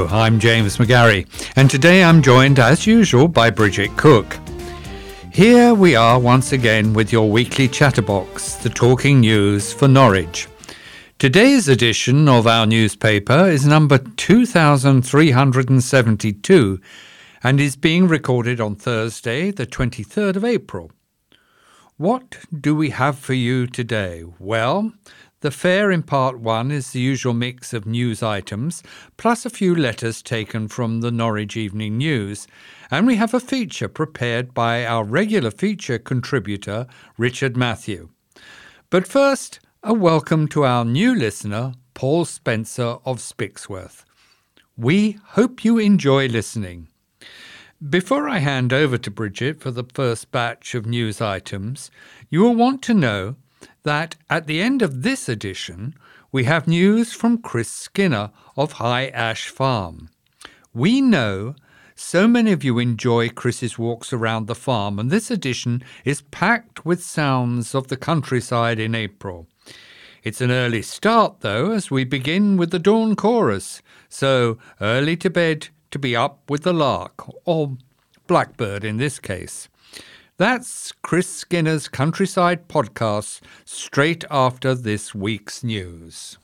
Hello, I'm James McGarry, and today I'm joined as usual by Bridget Cook. Here we are once again with your weekly chatterbox, the talking news for Norwich. Today's edition of our newspaper is number 2372 and is being recorded on Thursday, the 23rd of April. What do we have for you today? Well, the fare in part one is the usual mix of news items, plus a few letters taken from the Norwich Evening News, and we have a feature prepared by our regular feature contributor, Richard Matthew. But first, a welcome to our new listener, Paul Spencer of Spixworth. We hope you enjoy listening. Before I hand over to Bridget for the first batch of news items, you will want to know that at the end of this edition, we have news from Chris Skinner of High Ash Farm. We know so many of you enjoy Chris's walks around the farm, and this edition is packed with sounds of the countryside in April. It's an early start, though, as we begin with the dawn chorus, so early to bed to be up with the lark, or blackbird in this case. That's Chris Skinner's Countryside podcast straight after this week's news.